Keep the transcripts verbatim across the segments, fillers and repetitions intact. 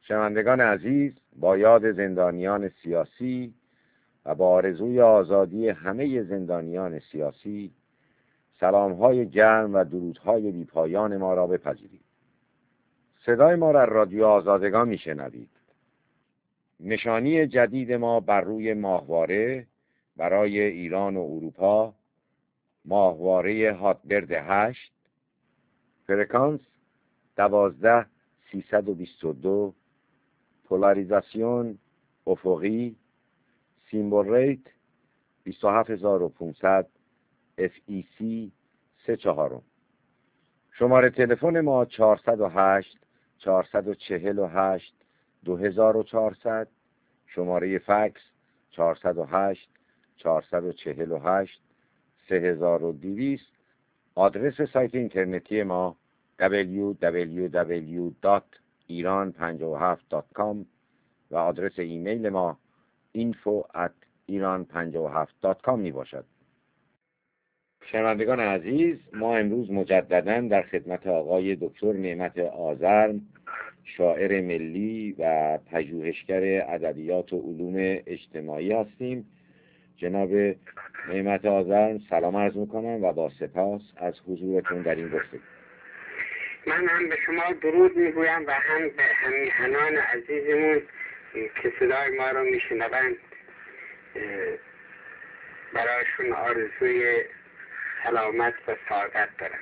شنوندگان عزیز، با یاد زندانیان سیاسی و با آرزوی آزادی همه زندانیان سیاسی، سلام‌های گرم و درودهای بی‌پایان ما را بپذیرید. صدای ما را رادیو آزادگان میشنوید. نشانی جدید ما بر روی ماهواره برای ایران و اروپا، ماهواره هاتبرد هشت، فرکانس دوازده سیصد و بیست و دو، پولاریزاسیون افقی، سیمبل ریت بیست و هفت هزار و پانصد، اف ای سی سه چهارم. شماره تلفن ما چهارصد و هشت چهارصد و چهل و هشت دو هزار و چهارصد، شماره فکس چهارصد و هشت چهارصد و چهل و هشت سه هزار و دویست. آدرس سایت اینترنتی ما دبلیو دبلیو دبلیو دات ایران پنجاه و هفت دات کام و آدرس ایمیل ما اینفو ات ایران پنجاه و هفت دات کام می باشد. شنوندگان عزیز، ما امروز مجدداً در خدمت آقای دکتر نعمت آذرم، شاعر ملی و پژوهشگر ادبیات و علوم اجتماعی هستیم. جناب نعمت آذرم سلام عرض میکنم و با سپاس از حضورتون در این گفتگو. من هم به شما درود میگویم و هم به همیهنان عزیزمون که صدای ما رو میشنوند برایشون آرزوی سلامت و سعادت دارم.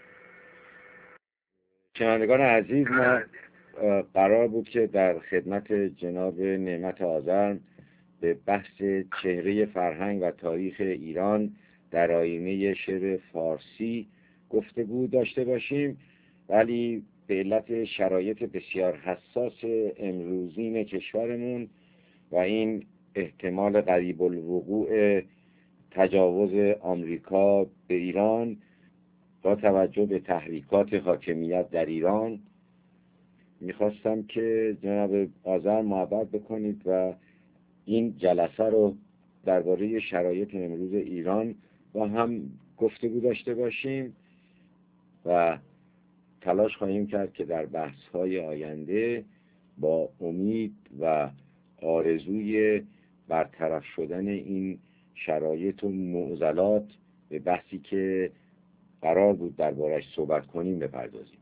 شنوندگان عزیز، ما قرار بود که در خدمت جناب نعمت آذرم به بحث چهره فرهنگ و تاریخ ایران در آینه شعر فارسی گفتگو داشته باشیم، ولی به علت شرایط بسیار حساس امروزین کشورمون و این احتمال قریب الوقوع تجاوز آمریکا به ایران با توجه به تحریکات حاکمیت در ایران، میخواستم که جناب آذرم محبت بکنید و این جلسه رو درباره شرایط امروز ایران با هم گفتگو داشته باشیم و تلاش خواهیم کرد که در بحث‌های آینده با امید و آرزوی برطرف شدن این شرایط و معضلات به بحثی که قرار بود درباره‌اش صحبت کنیم بپردازیم.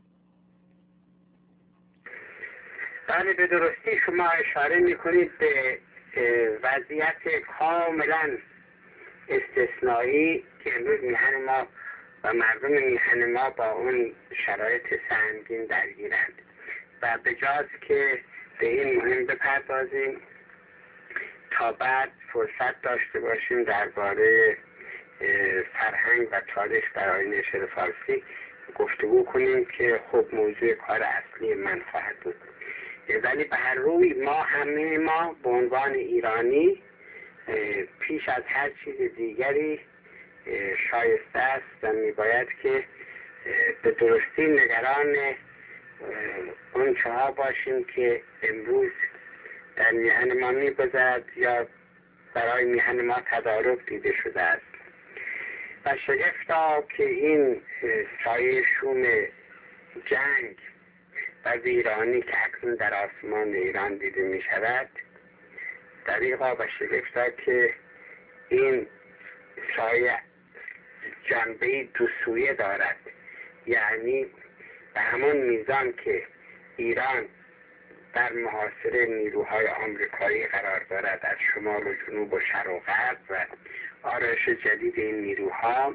بله، به درستی شما اشاره می‌کنید به وضعیت کاملا استثنایی که امروز میهن ما و مردم میهن ما با اون شرایط سنگین درگیرند و به جاست که به این مهم بپردازیم تا بعد فرصت داشته باشیم درباره فرهنگ و تاریخ در آینه شعر فارسی گفتگو کنیم که خب موضوع کار اصلی من خواهد بود. ولی به هر روی ما همه ما به عنوان ایرانی پیش از هر چیز دیگری شایسته است و میباید که به درستی نگران اون چها باشیم که امروز در میهن ما میگذرد یا برای میهن ما تدارک دیده شده است. و شگفتا که این سایه شوم جنگ و ویرانی که اکنون در آسمان ایران دیده می شود، دریغا و شگفتا که این سایه جنبه دو سویه دارد، یعنی به همون میزان که ایران در محاصره نیروهای آمریکایی قرار دارد از شمال و جنوب و شرق و غرب و آرایش جدید این نیروها،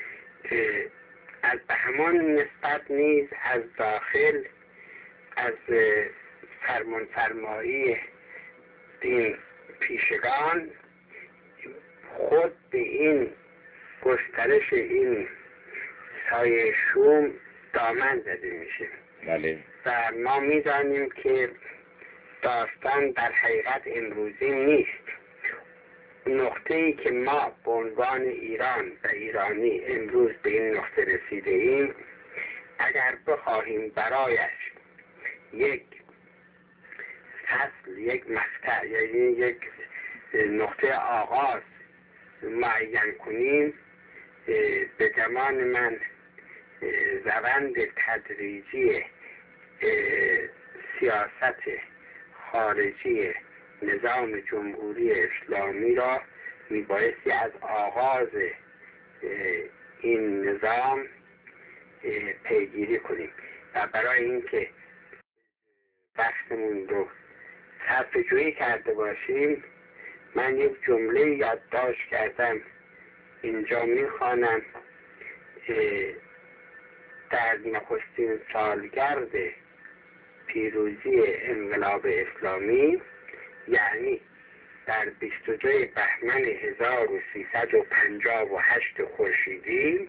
از به همان نسبت نیز از داخل از فرمان فرمایی این پیشگان خود به این گسترش این سایه شوم دامن زده میشه. بله. و ما میدانیم که داستان در حقیقت امروزی نیست. نقطه ای که ما به عنوان ایران و ایرانی امروز به این نقطه رسیده ایم، اگر بخواهیم برایش یک فصل، یک مقطع، یعنی یک نقطه آغاز معین کنیم، به گمان من روند تدریجی سیاست خارجی نظام جمهوری اسلامی را میبایستی از آغاز این نظام پیگیری کنیم و برای اینکه وقتمون رو صرف جویی کرده باشیم من یک جمله یادداشت کردم اینجا میخوانم. در نخستین سالگرد پیروزی انقلاب اسلامی، یعنی در بیست و دوم بهمن هزار و سیصد و پنجاه و هشت خورشیدی،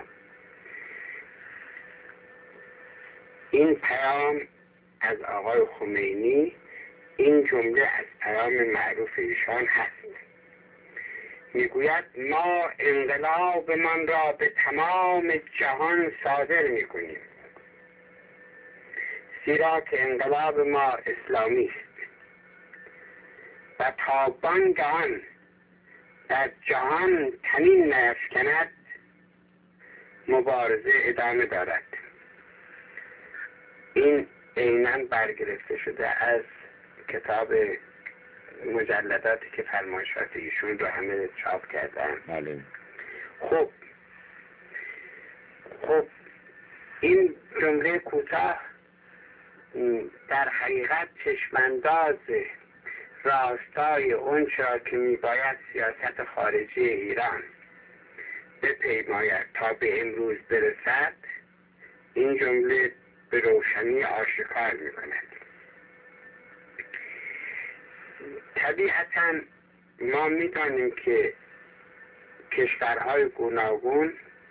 این پیام از آقای خمینی، این جمله از پیام معروف ایشان هست. میگوید ما انقلابمان را به تمام جهان صادر میکنیم، زیرا که انقلاب ما اسلامی است و تا بانگان در جهان تنین نیفکند مبارزه ادامه دارد. این عیناً برگرفته شده از کتاب مجلداتی که فرمایشات ایشون رو همه چاپ کردن. بله. خب خب این جمله کوتاه در حقیقت چشمانداز راستای اون چرا که میباید سیاست خارجی ایران بپیماید تا به امروز برسد، این جمله به روشنی آشکار میکند. طبیعتاً ما میدانیم که کشورهای گوناگون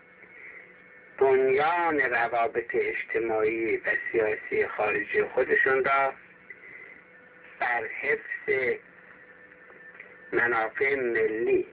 بنیان روابط اجتماعی و سیاسی خارجی خودشون را بر حفظ منافع ملی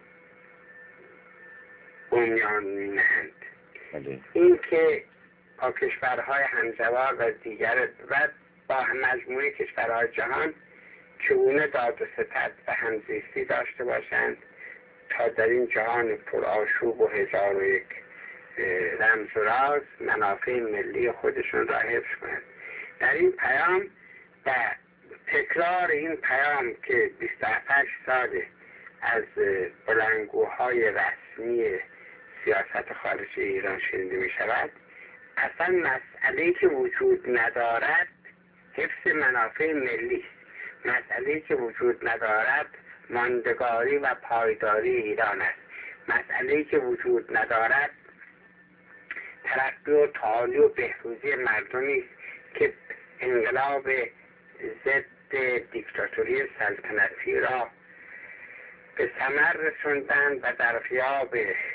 بنیان می‌نهند. این که با کشورهای همجوار و دیگر و با مجموعه کشورهای جهان چگونه داد و ستد و همزیستی داشته باشند تا در این جهان پرآشوب و هزار و یک رمز و راز منافع ملی خودشون را حفظ کنند. در این پیام و تکرار این پیام که بیست و هفت سال از بلندگوهای رسمی سیاست خارجی ایران شنیده می شود، اصلا مسئله‌ای که وجود ندارد حفظ منافع ملی، مسئله‌ای که وجود ندارد ماندگاری و پایداری ایران است، مسئله‌ای که وجود ندارد ترقی و تعالی و بهروزی مردمی است که انقلاب ضد دیکتاتوری سلطنتی را به ثمر رسوندن و در غیاب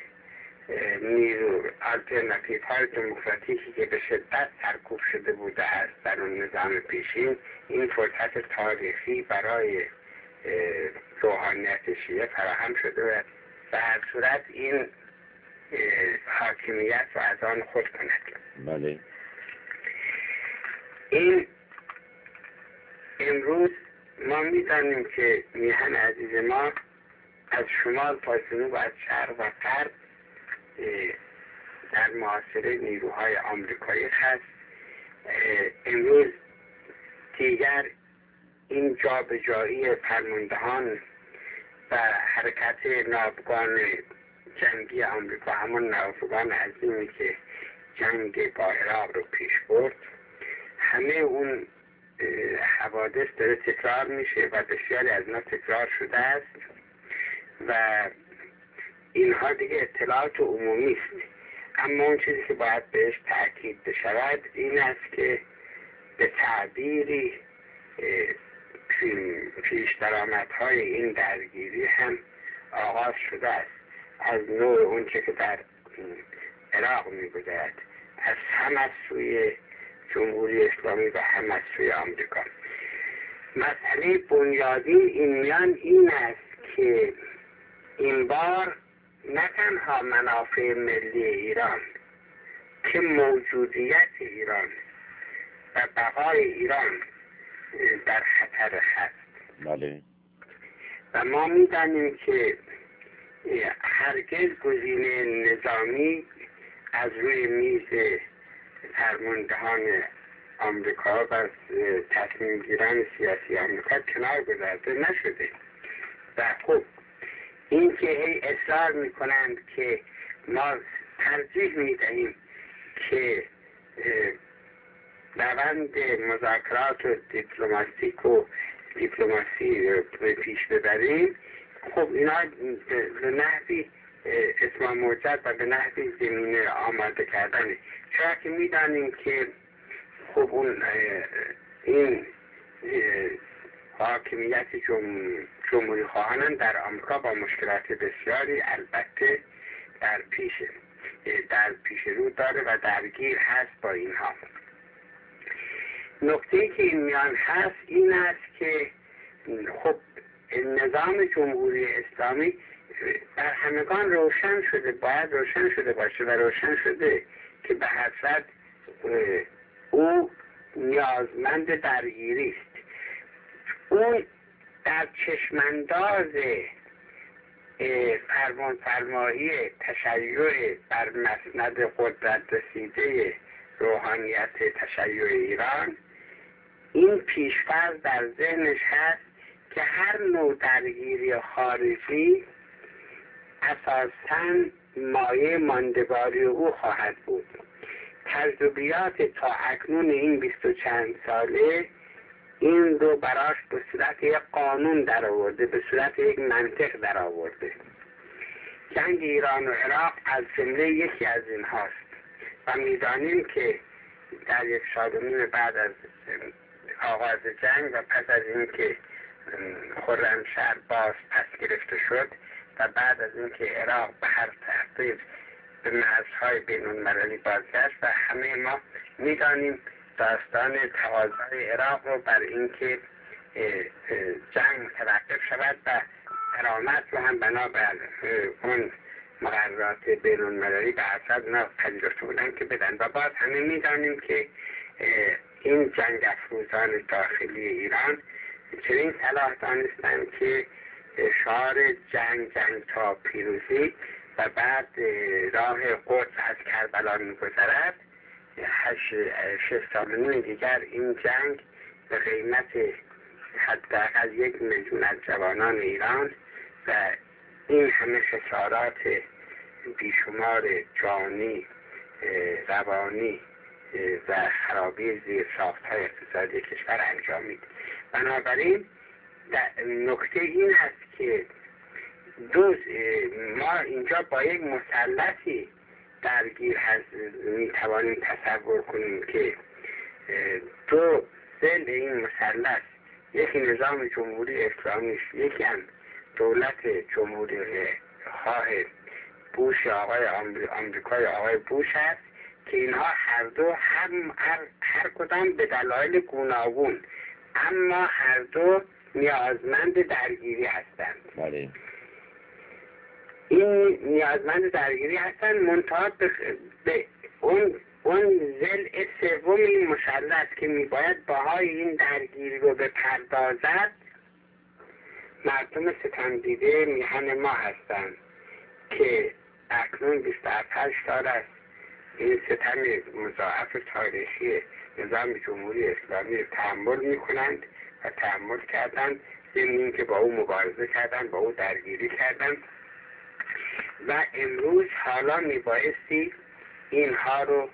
نیرو آلترناتیو های دموکراتیکی که به شدت سرکوب شده بوده است در اون نظام پیشین، این فرصت تاریخی برای روحانیت شیعه فراهم شده و به هر صورت این حاکمیت رو از آن خود کند. بله. این امروز ما میدانیم که میهن عزیز ما از شمال تا جنوب و از شرق و غرب در محاصره نیروهای آمریکایی هست. امروز دیگر این جابجایی فرماندهان و حرکت ناوگان جنگی آمریکا، همون ناوگان عظیمی که جنگ با عراق رو پیش برد، همه اون حوادث داره تکرار میشه و بسیاری از اینا تکرار شده است و اینها دیگه اطلاعات عمومی است. اما اون چیزی که باید بهش تأکید بشود این است که به تعبیری پیش درآمدهای این درگیری هم آغاز شده است، از نوع اون چه که در عراق می‌گذرد، از هم از سوی جمهوری اسلامی و هم از سوی آمریکا. مسئله بنیادی این میان این است که این بار نه تنها منافع ملی ایران که موجودیت ایران و بقای ایران در خطر هست. بله. و ما می‌دانیم که هرگز گزینه نظامی از روی میز فرماندهان آمریکا و تصمیم گیران سیاسی آمریکا کنار گذاشته نشده. و خب این که هی اصرار میکنند که ما ترجیح میدهیم که روند مذاکرات و دیپلماتیک و دیپلماسی رو پیش ببریم، خب اینا به نحوی اسمام موجد و به نحوی زمینه آماده کردنه. چرا که میدانیم که خب اون این حاکمیت جمهوری خواهان در آمریکا با مشکلات بسیاری البته در پیش در پیش رو داره و درگیر هست با اینها. نکته که این میان هست این است که خب نظام جمهوری اسلامی بر همگان روشن شده، باید روشن شده باشه و روشن شده که به حسرت او نیازمند درگیری است. اون در چشمانداز فرمان فرمایی تشیع بر مسند قدرت رسیده روحانیت تشیع ایران، این پیش‌فرض در ذهنش هست که هر نوع درگیری خارجی اساساً مایه ماندگاری او خواهد بود. تجربیات تا اکنون این بیست و چند ساله این رو براش به صورت یک قانون در آورده، به صورت یک منطق در آورده. جنگ ایران و عراق از جمله یکی از این هاست و میدانیم که در یک سال و نیم بعد از آغاز جنگ و پس از اینکه خرمشهر باز پس گرفته شد و بعد از اینکه عراق به هر ترتیب به مرزهای بین المللی بازگشت و همه ما میدانیم داستان تقاضای عراق رو بر اینکه جنگ متوقف شود و درآمد رو هم بنابر اون مقررات بین المللی به اصل اونا پذیرفته بودن که بدن. و باز همه میدانیم که این جنگ افروزان داخلی ایران چنین صلاح دانستند که شعار جنگ جنگ تا پیروزی و بعد راه قدس از کربلا می‌گذرد. شش سال و نیم دیگر این جنگ به قیمت حداقل یک میلیون از جوانان ایران و این همه خسارات بیشمار جانی، روانی و خرابی زیر ساخت‌های اقتصادی کشور انجامید. بنابراین نکته این است که دو ما اینجا با یک مثلثی درگیر هست. می توانیم تصور کنیم که دو ضلع این مثلث، یکی نظام جمهوری اسلامی، یکی هم دولت جمهوری خواه بوش آقای آمریکای آقای بوش است که اینها هر دو هم هر, هر کدام به دلایل گوناگون اما هر دو نیازمند درگیری هستند. بله. این نیازمند درگیری هستند منتها به اون اون ضلع سوم این مثلث که میباید بهای این درگیری رو بپردازد مردم ستم دیده میهن ما هستند که اکنون بیست و هشت سال است این ستم مضاعف تاریخی نظام جمهوری اسلامی رو تحمل میکنند و تحمل کردند، ضمن که با او مبارزه کردند، با او درگیری کردند و امروز حالا میبایستی اینها رو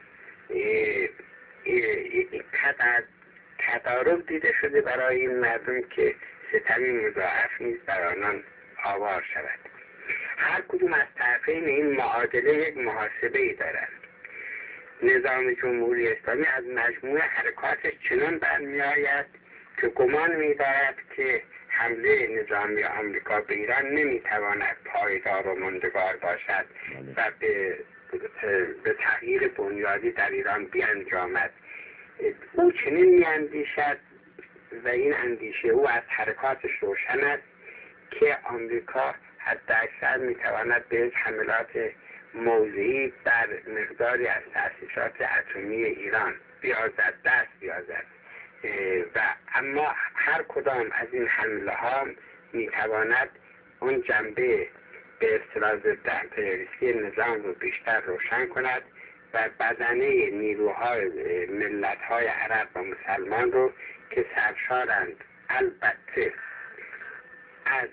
تدارک دیده شده برای این مردم که ستمی مضاعف نیست بر آنان آوار شود. هر کدوم از طرفین این معادله یک محاسبه ای دارند. نظام جمهوری اسلامی از مجموع حرکاتش چنان برمی آید که گمان می دارد که حمله نظامی آمریکا به ایران نمی تواند پایدار و ماندگار باشد و به به تغییر بنیادی در ایران بیانجامد. او چنین می اندیشد و این اندیشه او از حرکاتش روشن است که آمریکا حتی اکثر می تواند به حملات موضعی در مقداری از تأسیسات اتمی ایران بیازد، دست بیازد و اما هر کدام از این حمله ها می تواند اون جنبه به اصطلاح ضد امپریالیستی نظام رو بیشتر روشن کند و بدنه نیروهای ملت‌های عرب و مسلمان رو که سرشارند البته از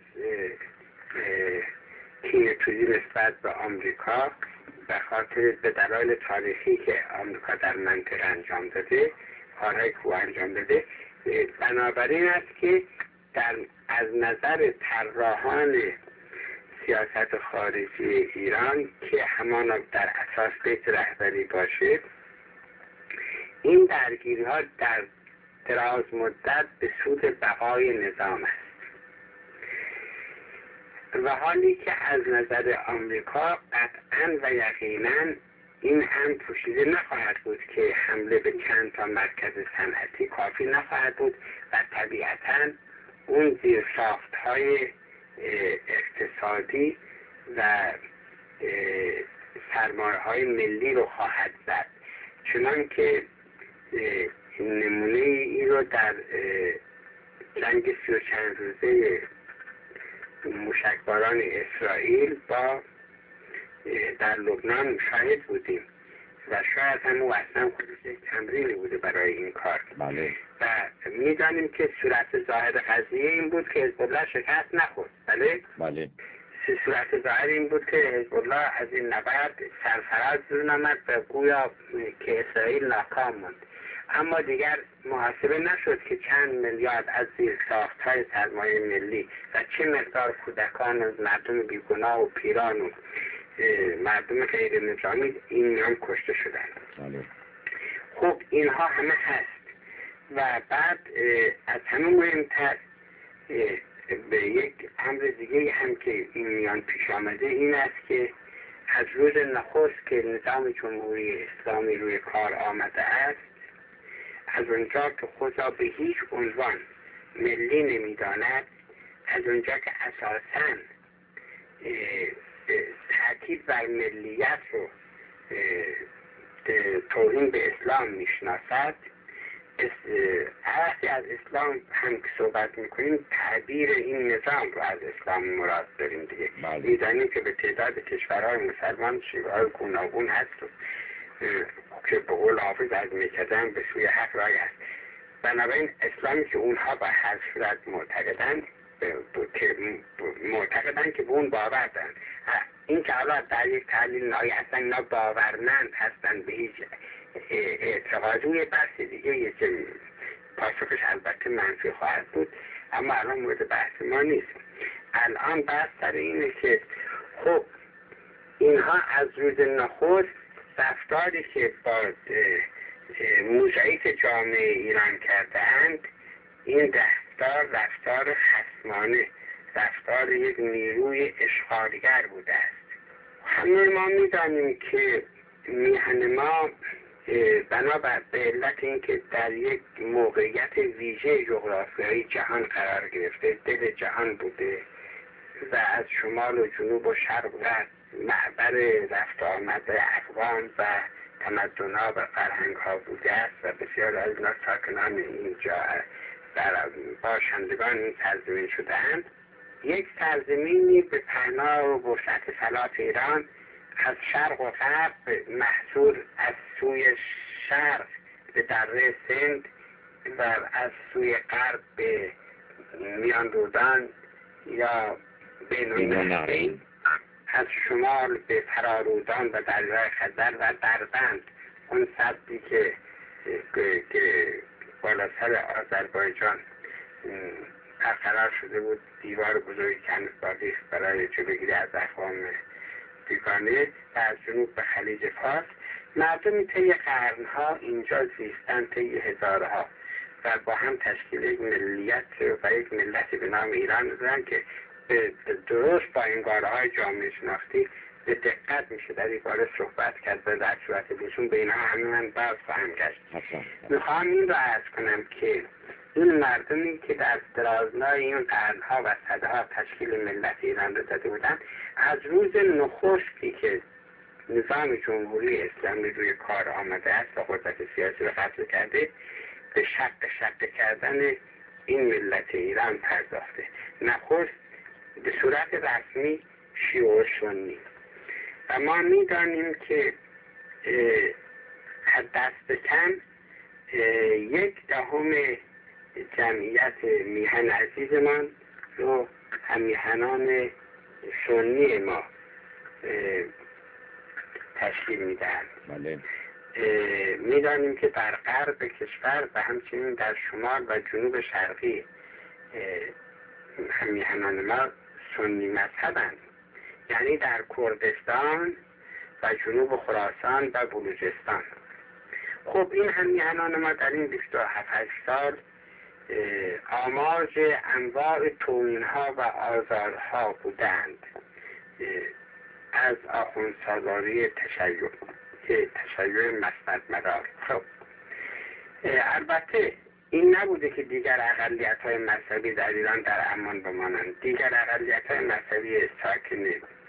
کینه‌توزی نسبت به آمریکا به خاطر به دلایل تاریخی که آمریکا در منطقه انجام داده، کارهای که انجام داده، بنابراین است که در از نظر طراحان سیاست خارجی ایران که همان در اساس بیت رهبری باشه، این درگیری ها در دراز مدت به سود بقای نظام است و حالی که از نظر آمریکا قطعا و یقینا این هم پوشیده نخواهد بود که حمله به چند تا مرکز صنعتی کافی نخواهد بود و طبیعتاً اون زیرساخت های اقتصادی و سرمایه های ملی رو خواهد زد، چنان که نمونه ای رو در جنگ سی و چند روزه موشکباران اسرائیل با در لبنان شاهد بودیم و شاید هم او اصلا خودش یک تمرینی بوده برای این کار. بله. و میدانیم که صورت ظاهر قضیه این بود که حزب الله شکست نخورد. بله؟ بله. صورت ظاهر این بود که حزب الله از این نبرد سرفراز بیرون آمد و گویا که اسرائیل ناکام موند. اما دیگر محاسبه نشد که چند میلیارد از زیرساخت‌های سرمایه ملی و چه مقدار کودکان و مردم بیگناه و پیران و مردم غیر نظامی این میان کشته شدند. بله. خب اینها همه هست و بعد از همه مهمتر به یک امر دیگه هم که این میان پیش آمده این است که از روز نخست که نظام جمهوری اسلامی روی کار آمده است، از اونجا که خدا به هیچ عنوان ملی نمیداند، از اونجا که اساساً تأکید بر ملیت رو توهین به اسلام میشناسد، وقتی از اسلام هم که صحبت میکنیم تعبیر این نظام رو از اسلام مراد داریم دیگه. میدانیم که به تعداد کشورهای مسلمان شیوه‌های گوناگون هست که به قول حافظ از میکدن به سوی حق رای است. بنابراین اسلامی که اونها به هر صورت معتقدن که معتقدن که به اون باور دارن، این که حالا در یک تحلیل نهایی هستن اینا باورمند هستن به هیچ اعتقادی بحث دیگه یه که پاسخش البته منفی خواهد بود، اما الان مورد بحث ما نیست. الان بحث سر اینه که خب اینها از روز نخست رفتاری که با موزاییک جامعه ایران کرده اند، این رفتار رفتار خصمانه، رفتار یک نیروی اشغالگر بوده است. همه ما میدانیم که میهن ما بنابر به علت اینکه در یک موقعیت ویژه جغرافیایی جهان قرار گرفته، دل جهان بوده و از شمال و جنوب و شرق و محور رفت آمد اقوام و تمدن‌ها و فرهنگ‌ها بوده است و بسیار از اینا ساکنان اینجا در باشندگان این سرزمین شده‌اند. یک سرزمینی به پهنا و وسعت فلات ایران از شرق و غرب محصول از سوی شرق به دره سند و از سوی غرب به میان رودان یا بین النهرین، از شمال به فرارودان و دریای خزر و دربند، اون سدی که که بالا سر آذربایجان برقرار شده بود، دیوار بزرگی که هنوز باقی است برای جلوگیری از اقوام بیگانه، و از جنوب به خلیج فارس. مردمی طی قرنها اینجا زیستن، طی هزارها، و با هم تشکیل یک ملیت و یک ملت به نام ایران دادن که درست با این گاره‌های جامعه شناختی به دقت میشه در این باره صحبت کرد و در صورت لزوم به اینها همه من باز خواهم گشت. میخوام این رو عرض کنم که این مردمی که در درازنای این قرنها و صدها تشکیل ملت ایران رو داده بودن، از روز نخستی که نظام جمهوری اسلامی روی کار آمده است و قدرت سیاسی رو قتل کرده، به شق شق کردن این ملت ایران پرداخته. نخست به صورت رسمی شیعه و سنی، و ما میدانیم که دست کم یک دهم جمعیت میهن عزیزمان رو هم میهنان سنی ما تشکیل میدهند. بله. میدانیم که در غرب کشور و همچنین در شمال و جنوب شرقی هم میهنان ما سنی مذهبند، یعنی در کردستان و جنوب خراسان و بلوچستان. خب این هم میهنان ما در این بیست و هفت سال آماج انواع توهین‌ها و آزارها بودند، از آخوندسالاری تشیع که تشیع مسند مدار. خب البته این نبوده که دیگر اقلیت‌های مذهبی در ایران در امان بمانند. دیگر اقلیت‌های مذهبی ساکن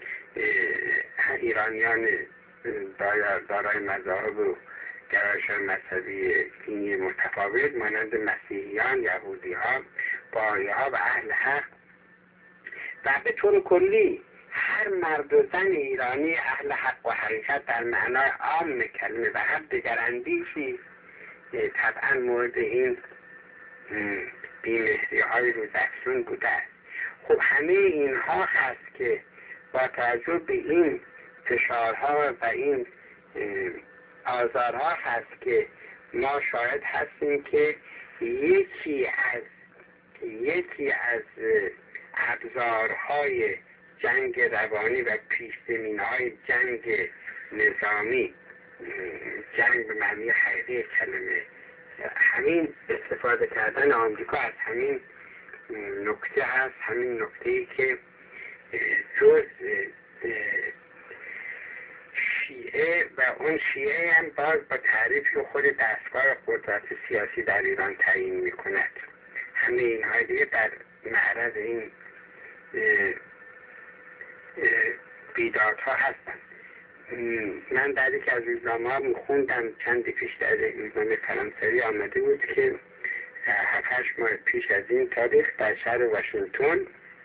ایرانیان دارای مذاهب و گرایش‌های مذهبی دینی متفاوت مانند مسیحیان، یهودی‌ها، بهائی‌ها و اهل حق و به طور کلی هر مرد و زن ایرانی اهل حق و حقیقت در معنای عام کلمه و هر دیگر اندیشی طبعا مورد این بی‌مهری‌های روزافزون بوده است. خب همه اینها هست که با توجه به این فشارها و این آزارها هست که ما شاهد هستیم که یکی از یکی از ابزارهای جنگ روانی و پیش‌زمینه‌های جنگ نظامی، جنگ به معنی حقیقی کلمه، همین استفاده کردن آمریکا از همین نکته هست، همین نکته‌ای که جز شیعه و اون شیعه هم باز با تعریف خود دستگاه قدرت سیاسی در ایران تعیین می‌کند. همه اینها دیگه در معرض این بیدادها هستند. من در یک از روزنامه‌ها می‌خوندم چندی پیش در یک روزنامه فرانسوی آمده بود که هفت هشت ماه پیش از این تاریخ در شهر واشنگتن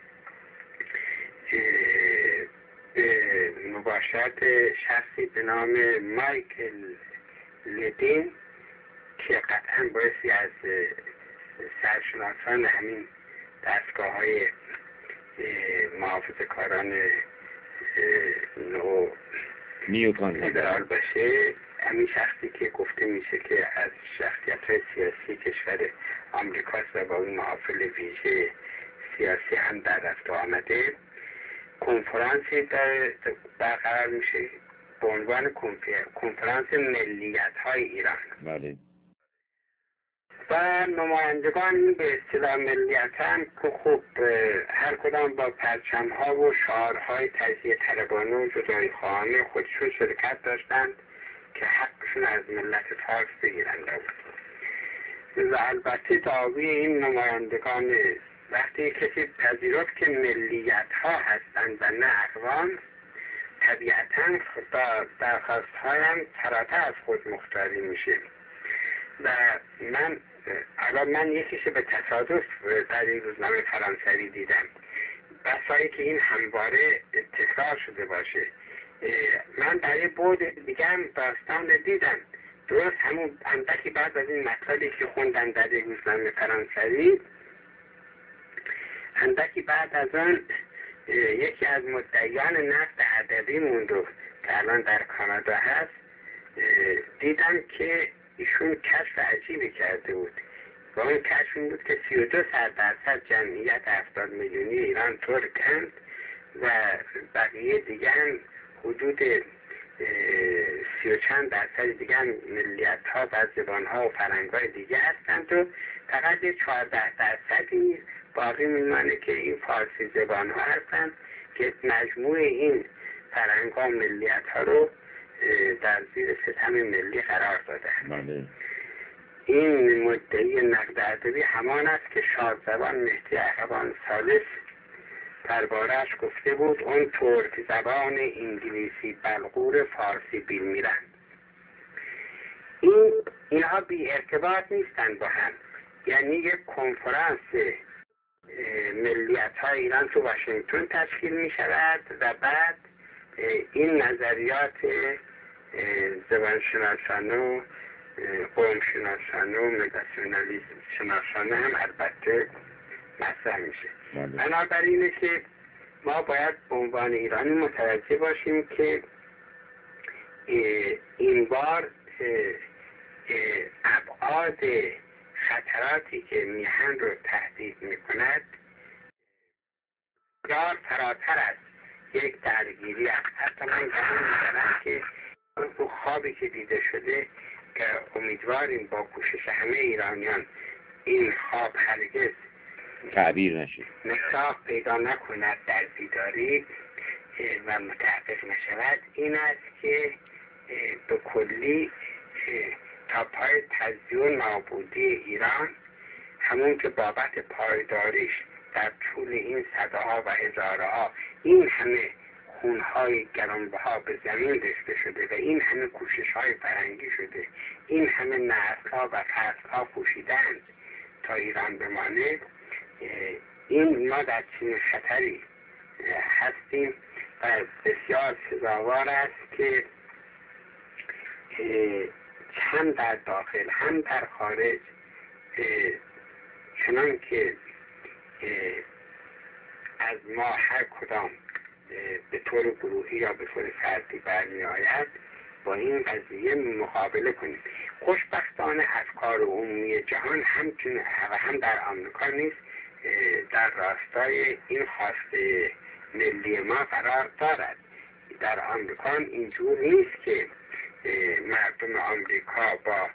مباشرت شخصی به نام مایکل لدین که قطعا بایستی از سرشناسان همین دستگاه های محافظه کاران نو نیوکان لیبرال باشه، همین شخصی که گفته میشه که از شخصیت های سیاسی کشور آمریکاست و با اون محافل ویژه سیاسی هم در رفت آمده، کنفرانسی برقرار میشه به عنوان کنفرانس ملیت های ایران. بله. و نمایندگان به اصطلاح ملیت هم که خوب هر کدام با پرچم ها و شعارهای تجزیه طلبانه و جدایی خواهانه خودشون شرکت داشتند که حقشون از ملت فارس بگیرند. و البته دعوی این نمایندگان وقتی کسی پذیرفت که ملیت ها هستند و نه اقوام، طبیعتا درخواست هایم فراتر از خود مختاری میشه. و من الان من یکیشه به تصادف در این روزنامه فرانسوی دیدم، بسایی که این همواره تکرار شده باشه. من در یه بود دیگه هم داستان دیدم، درست همون اندکی بعد از این مطلبی که خوندم در یک روزنامه فرانسوی، اندکی بعد از آن یکی از مدعیان نفت ادبی موندو که الان در کانادا هست، دیدم که ایشون کشف عجیبی کرده بود و اون کشف این بود که سی و دو درصد جمعیت هفتاد میلیونی ایران ترکند و بقیه دیگه هم حدود سی و چند درصد دیگه هم ملیت ها و زبان ها و فرهنگ های دیگه هستند و فقط یه چهارده درصدی باقی میمانه که این فارسی زبان ها هستند که مجموع این فرهنگ ها و ملیت ها رو در زیر ستم ملی قرار داده. بله. این مدعی نقد ادبی همان است که شادزبان مهدی اخوان ثالث درباره‌اش گفته بود اون ترک زبان انگلیسی بلغور فارسی بیل میرن. این اینها بی ارتباط نیستن با هم، یعنی یک کنفرانس ملیت های ایران تو واشنگتن تشکیل می شود و بعد این نظریات زبان شناسانه و قوم شناسانه و ملیت شناسانه هم البته مطرح میشه. بنابراینه که ما باید به عنوان ایرانی متوجه باشیم که این بار ابعاد خطراتی که میهن رو تهدید میکند بسیار فراتر از یک درگیری است. حتی من گمان می‌زنم که اون خوابی که دیده شده که امیدواریم با کوشش همه ایرانیان این خواب هرگز تعبیر نشه، نساخ پیدا نکند در بیداری و متحقق نشود، این است که به کلی تا پای تجزیه و نابودی ایران، همون که بابت پایداریش در طول این صدها و هزارها این همه خونهای گرانبها به زمین ریخته شده و این همه کوشش‌های فرنگی شده، این همه نسل‌ها و فصل‌ها کوشیدند تا ایران بمانه، این ما در چنین خطری هستیم و بسیار سزاوار است که هم در داخل هم در خارج چنان که از ما هر کدام به طور گروهی یا به طور فردی برمی آید با این قضیه مقابله کنیم. خوشبختانه افکار عمومی جهان همچنین و هم در آمریکا نیست در راستای این خواسته ملی ما قرار دارد. در آمریکا اینجور نیست که مردم آمریکا با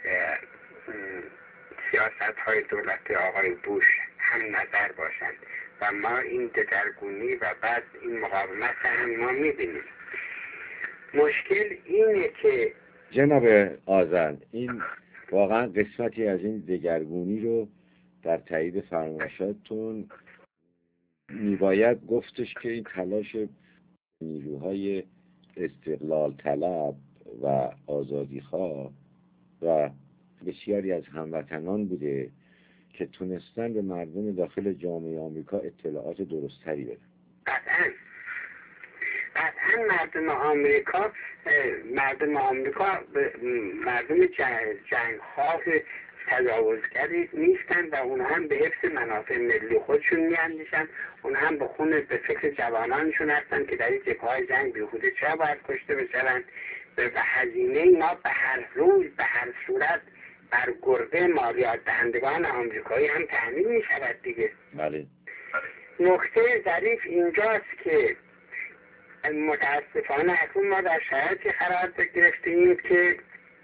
سیاست های دولت آقای بوش هم نظر باشند و ما این دگرگونی و بعد این مقاومت هم ما میبینیم. مشکل اینه که جناب آذر، این واقعا قسمتی از این دگرگونی رو در تایید فرمایشاتتون میباید گفتش که این تلاش نیروهای استقلال طلب و آزادیخواه و بسیاری از هموطنان بوده که تونستن به مردم داخل جامعه آمریکا اطلاعات درستری بدن. قطعا قطعا مردم آمریکا مردم آمریکا مردم جنگخواه تجاوزگری نیستن و اون هم به حفظ منافع ملی خودشون میاندیشن، اون هم به خون به فکر جوانانشون هستن که در این جبهه‌های جنگ بیهوده چرا باید کشته بشن. به هزینه ما به هر روز به هر صورت بر گرده مالیات دهندگان آمریکایی هم تأمین می شود دیگه. بله. نکته ظریف اینجاست که متاسفانه اکنون ما در شرایطی قرار گرفتیم که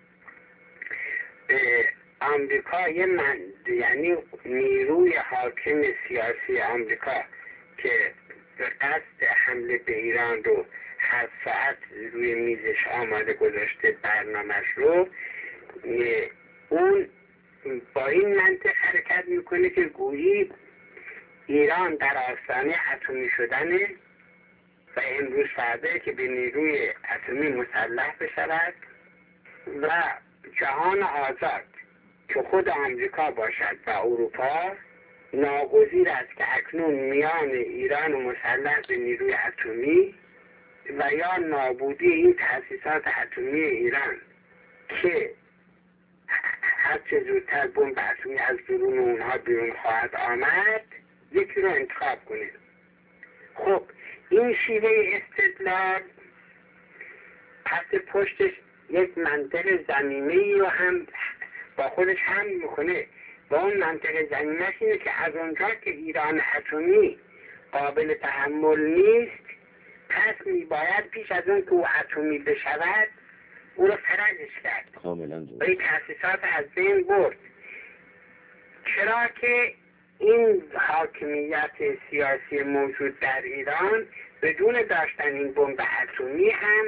آمریکا یه من یعنی نیروی حاکم سیاسی آمریکا که به قصد حمله به ایران رو هر ساعت روی میزش آماده گذاشته برنامه‌اش رو، اون با این منطق حرکت میکنه که گویی ایران در آستانه اتمی شدنه و امروز فردا که به نیروی اتمی مسلح بشود و جهان آزاد که خود آمریکا باشد و اروپا ناگزیر است که اکنون میان ایران مسلح به نیروی اتمی و یا نابودی این تأسیسات اتمی ایران که هرچه زودتر بمب اتمی از درون اونها بیرون خواهد آمد یکی رو انتخاب کنید. خب این شیوه استدلال پس پشتش یک منطق زمینه‌ای رو هم با خودش هم میکنه و اون منطق زمینه‌اش اینه که از اونجا که ایران اتمی قابل تحمل نیست، پس میباید پیش از اون که او اتمی بشود او رو فرجش کرد کاملا و این تأسیسات از بین برد. چرا که این حاکمیت سیاسی موجود در ایران بدون داشتن این بمب اتمی هم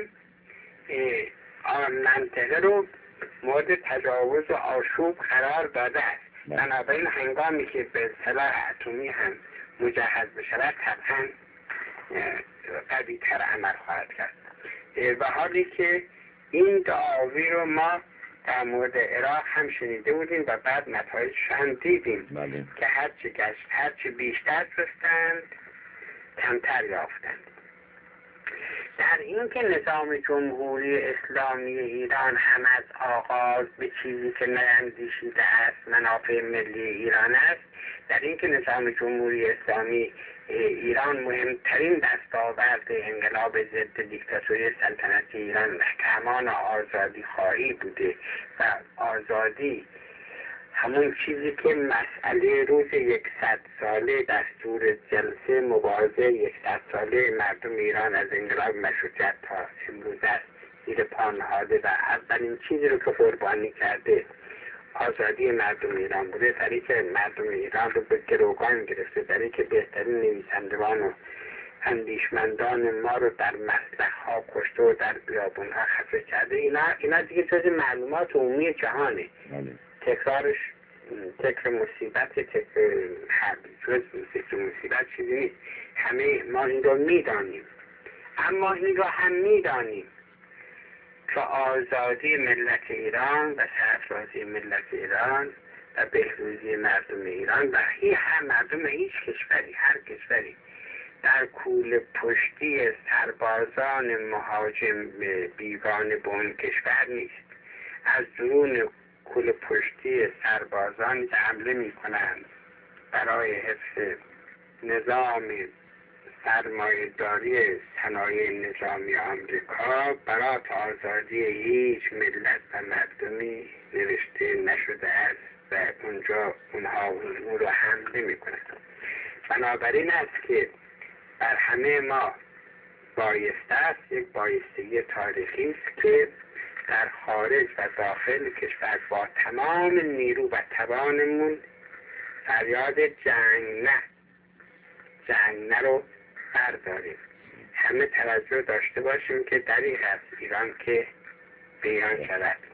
آن منطقه رو مورد تجاوز و آشوب قرار داده است. بنابراین هنگامی که به سلاح اتمی هم مجهز بشود طبعا قوی تر عمل خواهد کرد. و حالی که این دعاوی رو ما در مورد عراق هم شنیده بودیم و بعد نتایجش هم دیدیم بله. که هرچی گشت هرچی بیشتر رفتند کمتر یافتند. در این که نظام جمهوری اسلامی ایران هم از آغاز به چیزی که نیندیشیده است منافع ملی ایران است، در این که نظام جمهوری اسلامی ایران مهمترین دستاورد انقلاب ضد دیکتاتوری سلطنتی ایران کمان آزادی خواهی بوده و آزادی همون چیزی که مسئله روز یکصد ساله دستور جلسه مبارزه یکصد ساله مردم ایران از انقلاب مشروطیت تا امروز است زیر پا نهاده و اولین چیزی رو که قربانی کرده آزادی مردم ایران بوده، در این که مردم ایران رو به گروگان گرفته، در این که بهترین نویسندگان و اندیشمندان ما رو در مسلخ ها کشته و در بیابون ها خفه کرده. اینا, اینا دیگه جز معلومات عمومی جهانه. تکرارش تکر مصیبت تکر جز تکر مصیبت چیزی نیست. همه ما این رو میدانیم، اما این رو هم میدانیم که آزادی ملت ایران و سرفرازی ملت ایران و بهروزی مردم ایران و هی هم مردم هیچ کشوری، هر کشوری، در کول پشتی سربازان مهاجم بیگانه به اون کشور نیست. از درون کول پشتی سربازان که حمله می کنند برای حفظ نظام سرمایه‌داری صنایع نظامی آمریکا برات آزادی هیچ ملت و مردمی نوشته نشده است و اونجا اونها اون رو حمله می کنند. بنابراین است که بر همه ما بایسته است، یک بایستگی تاریخی است که در خارج و داخل کشور با تمام نیرو و توانمون فریاد جنگ نه جنگ نه رو برداریم. همه توجه داشته باشیم که دریغ از ایران که بیان شود.